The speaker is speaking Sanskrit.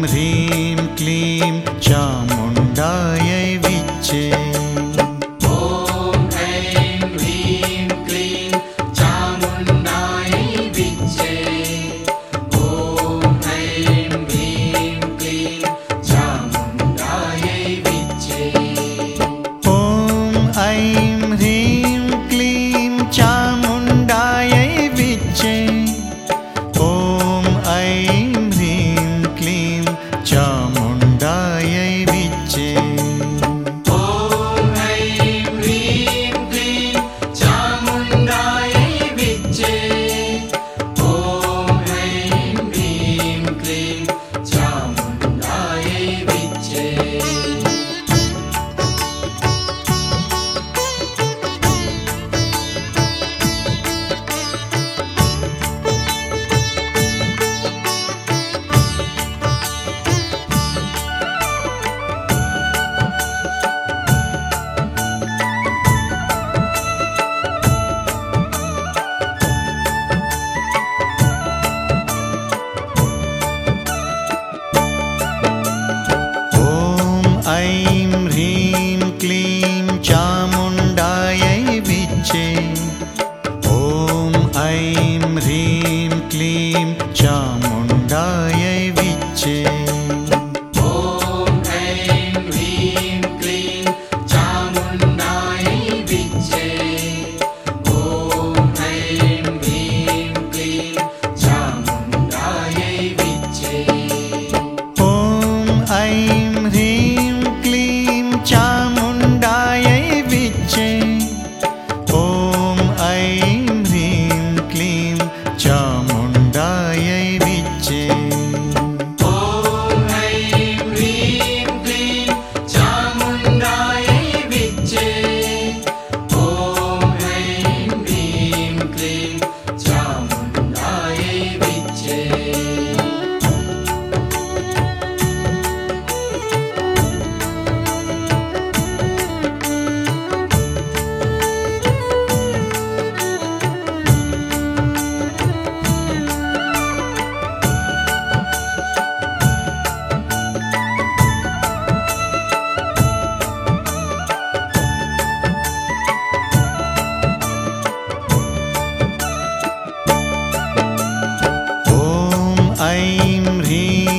ह्रीं क्लीं चामुण्डायै विच्चे। ॐ ऐं ह्रीं क्लीं चामुण्डायै विच्चे। ॐ ऐं ह्रीं क्लीं चामुण्डायै विच्चे। ॐ ऐं ह्रीं क्लीं चामुण्डायै विच्चे। ॐ ऐं ह्रीं क्लीं चामुण्डायै विच्चे। ॐ ऐं ह्रीं क्लीं चामुण्डायै विच्चे। ॐ ऐं ह्रीं क्लीं चामुण्डायै विच्चे। ॐ ऐं ह्रीं क्लीं चामुण्डायै विच्चे। ॐ ऐं ह्रीं क्लीं चामुण्डायै विच्चे। ॐ ऐं ह्रीं क्लीं चामुण्डायै विच्चे। ॐ ऐं ह्रीं क्लीं चामुण्डायै विच्चे। ॐ ऐं ह्रीं क्लीं चामुण्डायै विच्चे। ॐ ऐं ह्रीं क्लीं चामुण्डायै विच्चे। ॐ ऐं ह्रीं क्लीं चामुण्डायै विच्चे। ॐ ऐं ह्रीं क्लीं चामुण्डायै विच्चे। ॐ ऐं ह्रीं